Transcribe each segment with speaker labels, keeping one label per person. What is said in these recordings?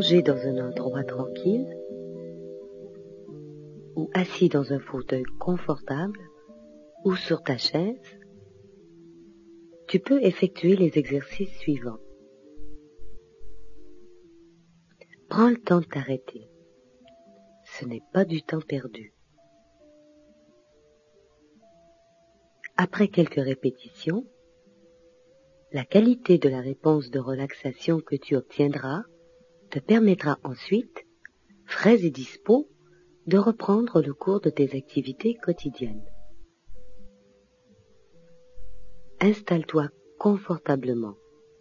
Speaker 1: allongé dans un endroit tranquille ou assis dans un fauteuil confortable ou sur ta chaise, tu peux effectuer les exercices suivants. Prends le temps de t'arrêter. Ce n'est pas du temps perdu. Après quelques répétitions, la qualité de la réponse de relaxation que tu obtiendras te permettra ensuite, frais et dispo, de reprendre le cours de tes activités quotidiennes. Installe-toi confortablement.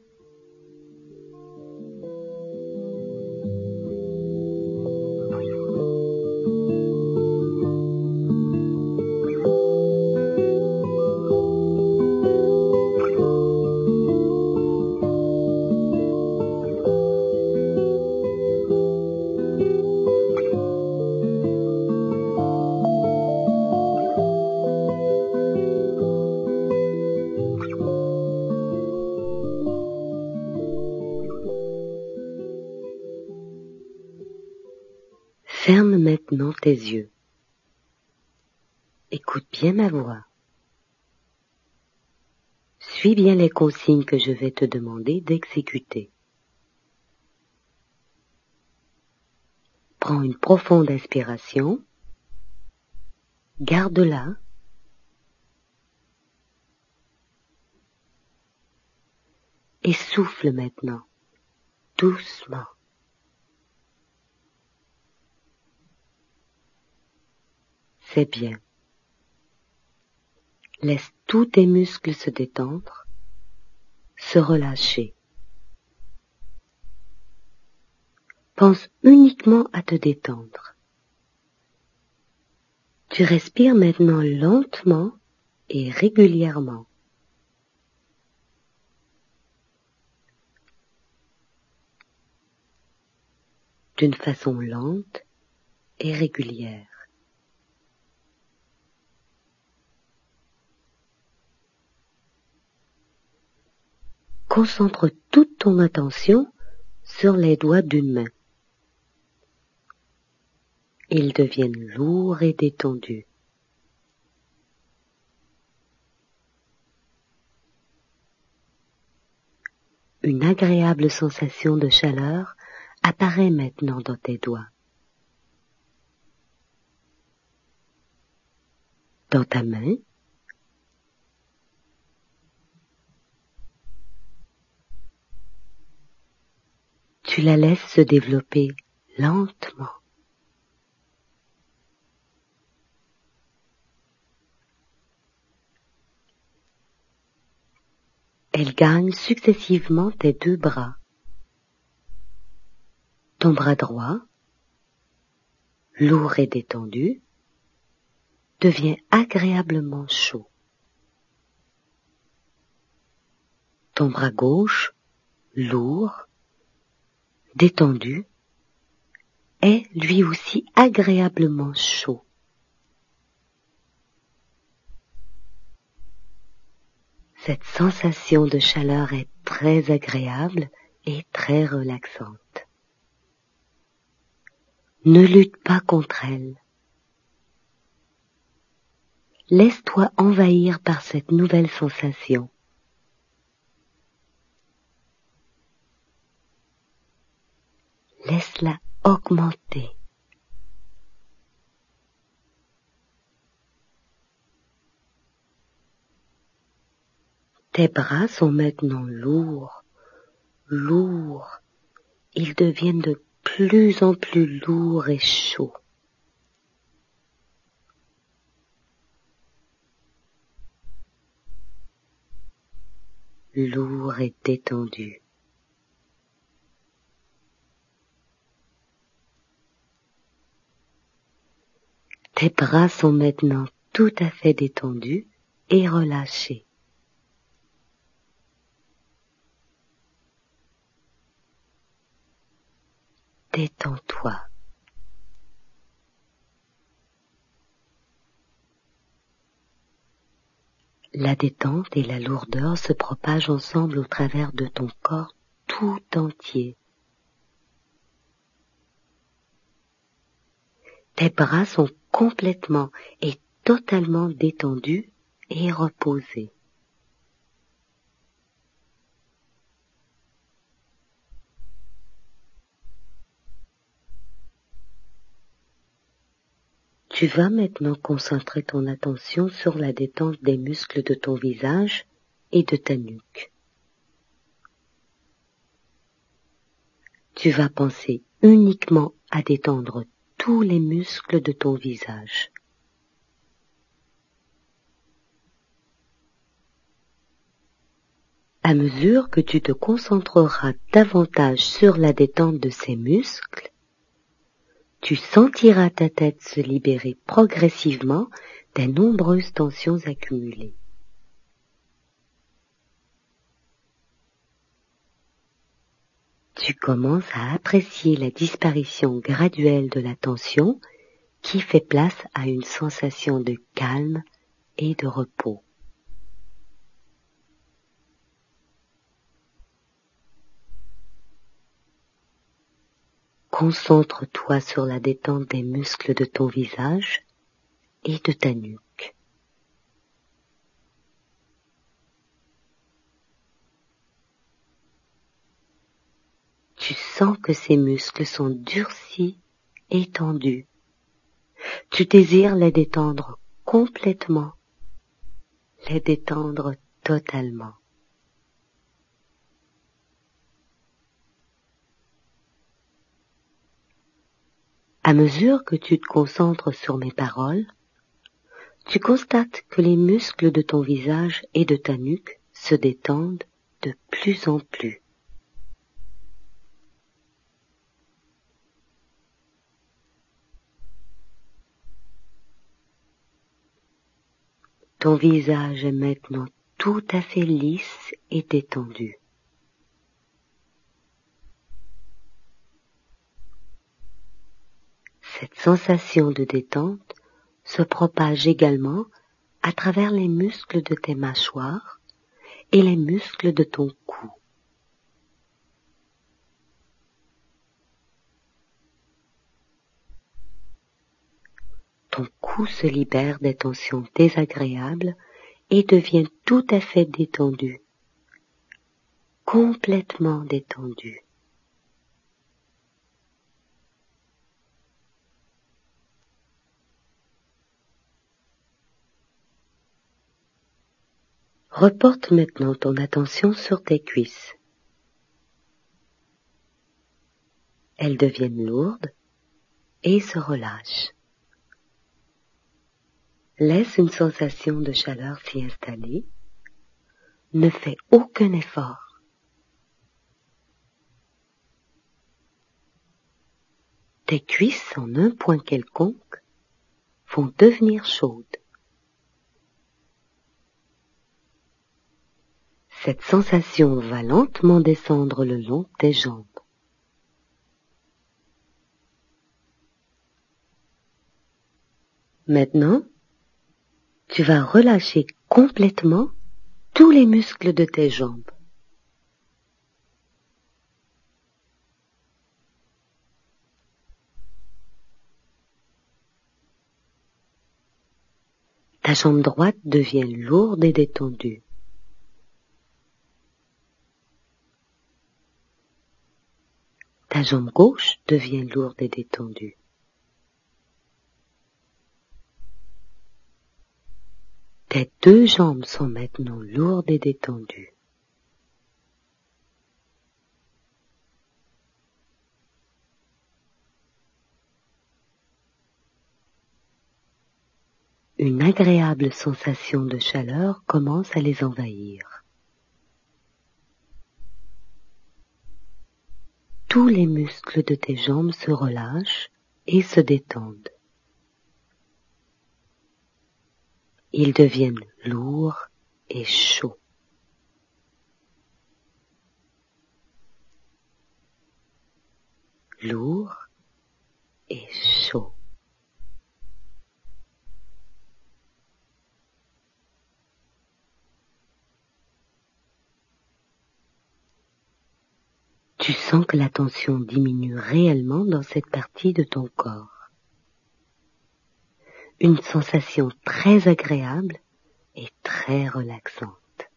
Speaker 1: Ferme maintenant tes yeux. Écoute bien ma voix. Suis bien les consignes que je vais te demander d'exécuter. Prends une profonde inspiration. Garde-la. Et souffle maintenant, doucement. C'est bien. Laisse tous tes muscles se détendre, se relâcher. Pense uniquement à te détendre. Tu respires maintenant lentement et régulièrement. D'une façon lente et régulière. Concentre toute ton attention sur les doigts d'une main. Ils deviennent lourds et détendus. Une agréable sensation de chaleur apparaît maintenant dans tes doigts. Dans ta main, tu la laisses se développer lentement. Elle gagne successivement tes deux bras. Ton bras droit, lourd et détendu, devient agréablement chaud. Ton bras gauche, lourd, détendu, est lui aussi agréablement chaud. Cette sensation de chaleur est très agréable et très relaxante. Ne lutte pas contre elle. Laisse-toi envahir par cette nouvelle sensation. Laisse-la augmenter. Tes bras sont maintenant lourds, lourds. Ils deviennent de plus en plus lourds et chauds. Lourds et détendus. Tes bras sont maintenant tout à fait détendus et relâchés. Détends-toi. La détente et la lourdeur se propagent ensemble au travers de ton corps tout entier. Tes bras sont complètement et totalement détendus et reposés. Tu vas maintenant concentrer ton attention sur la détente des muscles de ton visage et de ta nuque. Tu vas penser uniquement à détendre tous les muscles de ton visage. À mesure que tu te concentreras davantage sur la détente de ces muscles, tu sentiras ta tête se libérer progressivement des nombreuses tensions accumulées. Tu commences à apprécier la disparition graduelle de la tension qui fait place à une sensation de calme et de repos. Concentre-toi sur la détente des muscles de ton visage et de ta nuque. Tu sens que ces muscles sont durcis et tendus. Tu désires les détendre complètement, les détendre totalement. À mesure que tu te concentres sur mes paroles, tu constates que les muscles de ton visage et de ta nuque se détendent de plus en plus. Ton visage est maintenant tout à fait lisse et détendu. Cette sensation de détente se propage également à travers les muscles de tes mâchoires et les muscles de ton cou. Ton cou se libère des tensions désagréables et devient tout à fait détendu, complètement détendu. Reporte maintenant ton attention sur tes cuisses. Elles deviennent lourdes et se relâchent. Laisse une sensation de chaleur s'y installer. Ne fais aucun effort. Tes cuisses, en un point quelconque, vont devenir chaudes. Cette sensation va lentement descendre le long de tes jambes. Maintenant, tu vas relâcher complètement tous les muscles de tes jambes. Ta jambe droite devient lourde et détendue. Ta jambe gauche devient lourde et détendue. Tes deux jambes sont maintenant lourdes et détendues. Une agréable sensation de chaleur commence à les envahir. Tous les muscles de tes jambes se relâchent et se détendent. Ils deviennent lourds et chauds. Lourds et chauds. Tu sens que la tension diminue réellement dans cette partie de ton corps. une sensation très agréable et très relaxante.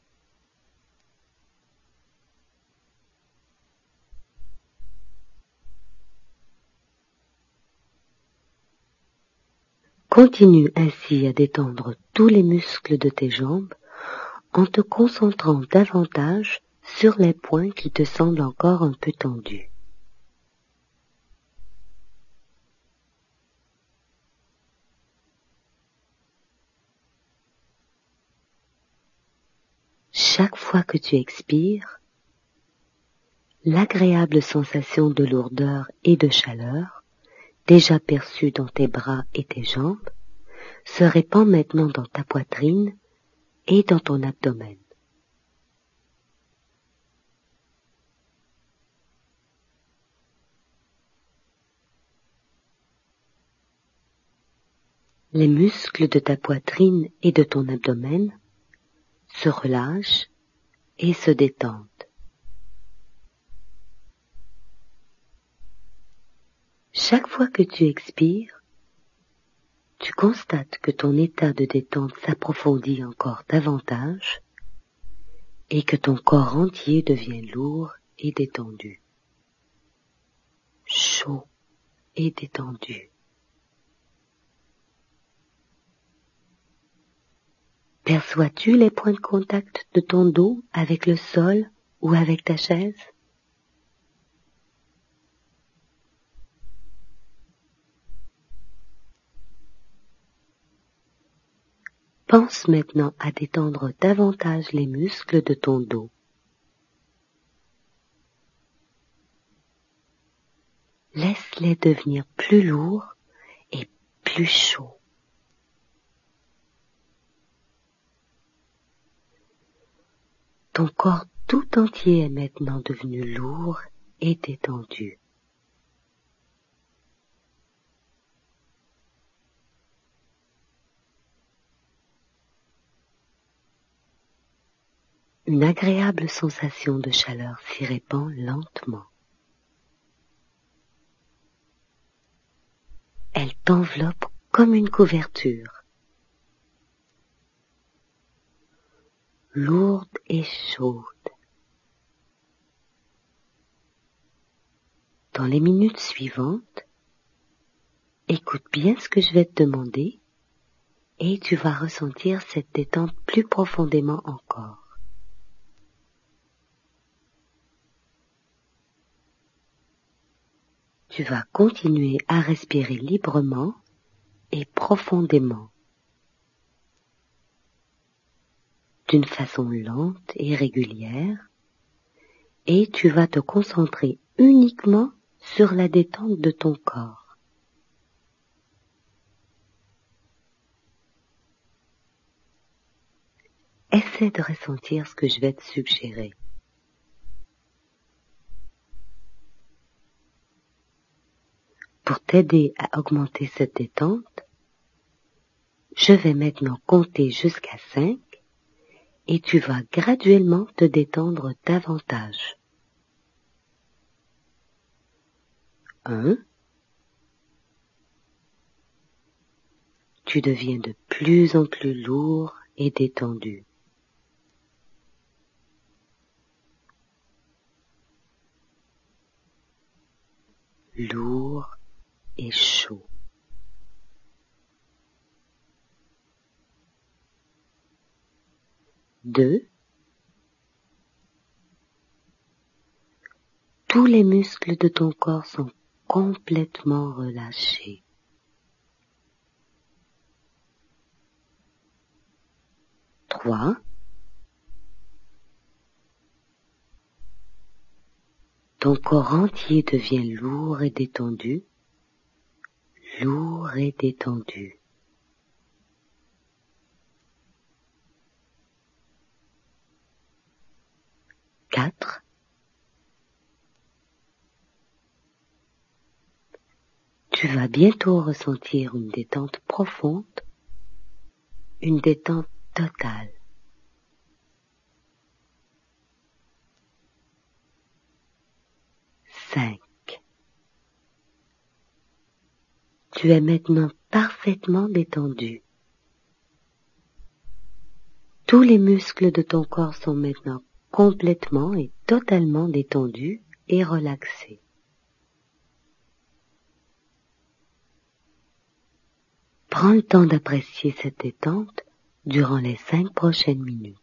Speaker 1: Continue ainsi à détendre tous les muscles de tes jambes en te concentrant davantage sur les points qui te semblent encore un peu tendus. Chaque fois que tu expires, l'agréable sensation de lourdeur et de chaleur, déjà perçue dans tes bras et tes jambes, se répand maintenant dans ta poitrine et dans ton abdomen. Les muscles de ta poitrine et de ton abdomen se relâchent et se détendent. Chaque fois que tu expires, tu constates que ton état de détente s'approfondit encore davantage et que ton corps entier devient lourd et détendu, chaud et détendu. Perçois-tu les points de contact de ton dos avec le sol ou avec ta chaise? Pense maintenant à détendre davantage les muscles de ton dos. Laisse-les devenir plus lourds et plus chauds. Ton corps tout entier est maintenant devenu lourd et détendu. Une agréable sensation de chaleur s'y répand lentement. Elle t'enveloppe comme une couverture, lourde et chaude. Dans les minutes suivantes, écoute bien ce que je vais te demander et tu vas ressentir cette détente plus profondément encore. Tu vas continuer à respirer librement et profondément, d'une façon lente et régulière, et tu vas te concentrer uniquement sur la détente de ton corps. Essaie de ressentir ce que je vais te suggérer. Pour t'aider à augmenter cette détente, je vais maintenant compter jusqu'à 5 et tu vas graduellement te détendre davantage. 1. Tu deviens de plus en plus lourd et détendu. 2. Lourd et chaud. 2. Tous les muscles de ton corps sont complètement relâchés. 3. Ton corps entier devient lourd et détendu, lourd et détendu. 4. Tu vas bientôt ressentir une détente profonde, une détente totale. 5. Tu es maintenant parfaitement détendu. Tous les muscles de ton corps sont maintenant complètement et totalement détendus et relaxés. Prends le temps d'apprécier cette détente durant les 5 prochaines minutes.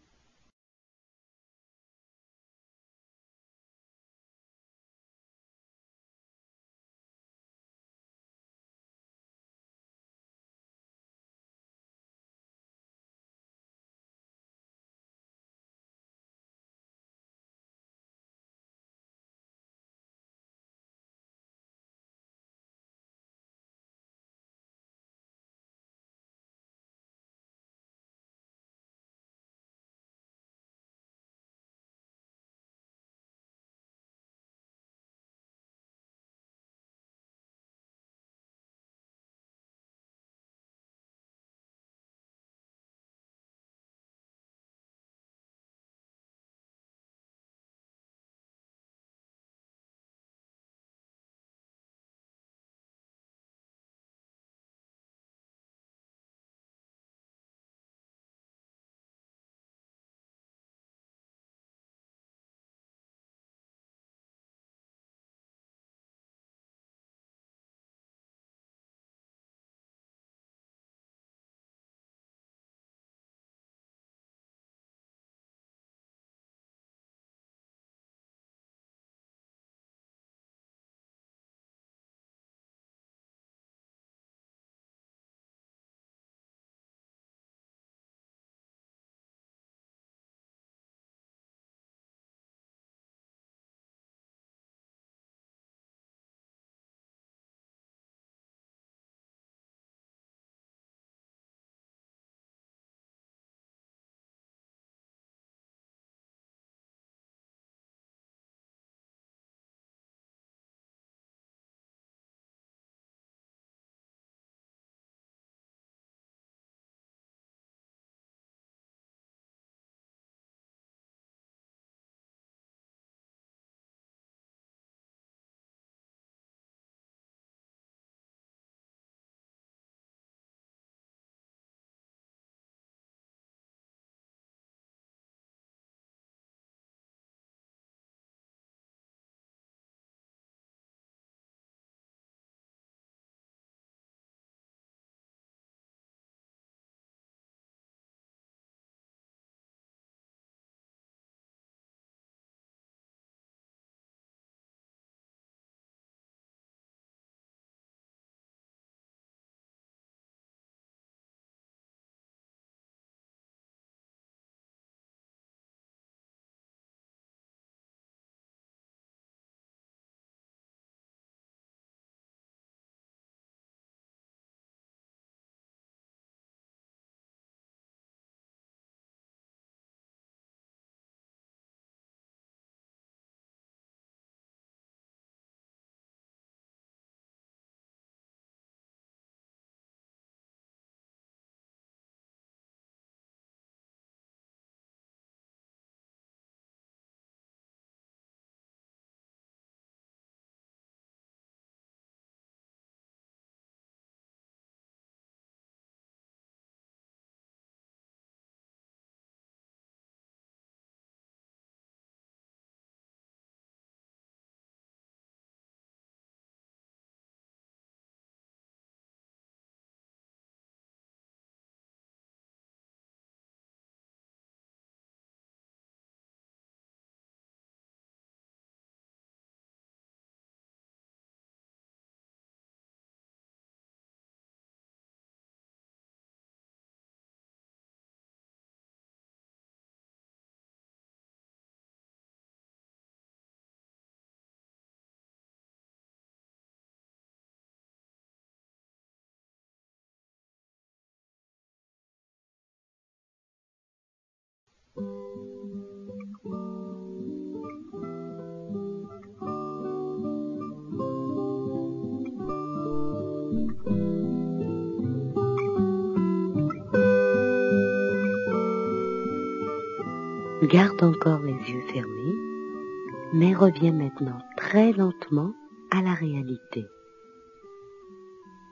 Speaker 1: Garde encore les yeux fermés, mais reviens maintenant très lentement à la réalité.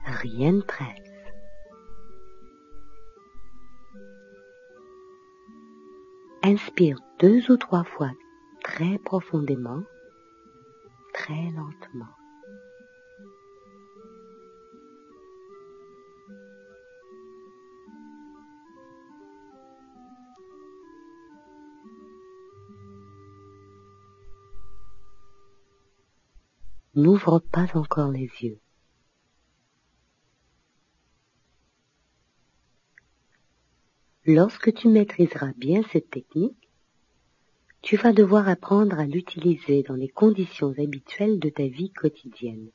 Speaker 1: Rien ne presse. Inspire 2 ou 3 fois très profondément, très lentement. N'ouvre pas encore les yeux. Lorsque tu maîtriseras bien cette technique, tu vas devoir apprendre à l'utiliser dans les conditions habituelles de ta vie quotidienne.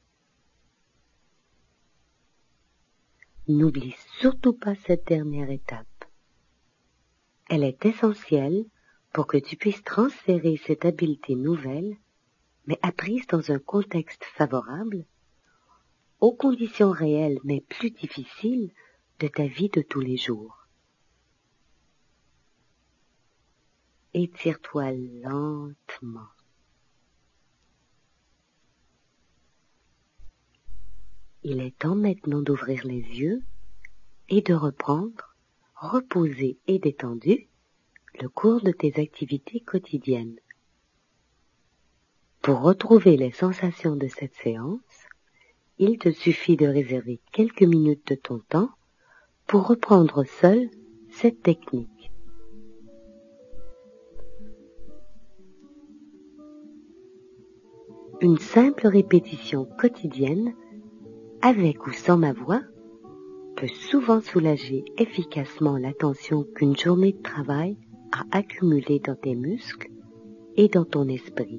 Speaker 1: N'oublie surtout pas cette dernière étape. Elle est essentielle pour que tu puisses transférer cette habileté nouvelle, mais apprise dans un contexte favorable, aux conditions réelles mais plus difficiles de ta vie de tous les jours. Étire-toi lentement. Il est temps maintenant d'ouvrir les yeux et de reprendre, reposé et détendu, le cours de tes activités quotidiennes. Pour retrouver les sensations de cette séance, il te suffit de réserver quelques minutes de ton temps pour reprendre seul cette technique. Une simple répétition quotidienne, avec ou sans ma voix, peut souvent soulager efficacement la tension qu'une journée de travail a accumulée dans tes muscles et dans ton esprit.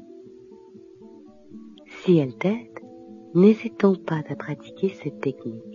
Speaker 1: Si elle t'aide, n'hésite donc pas à pratiquer cette technique.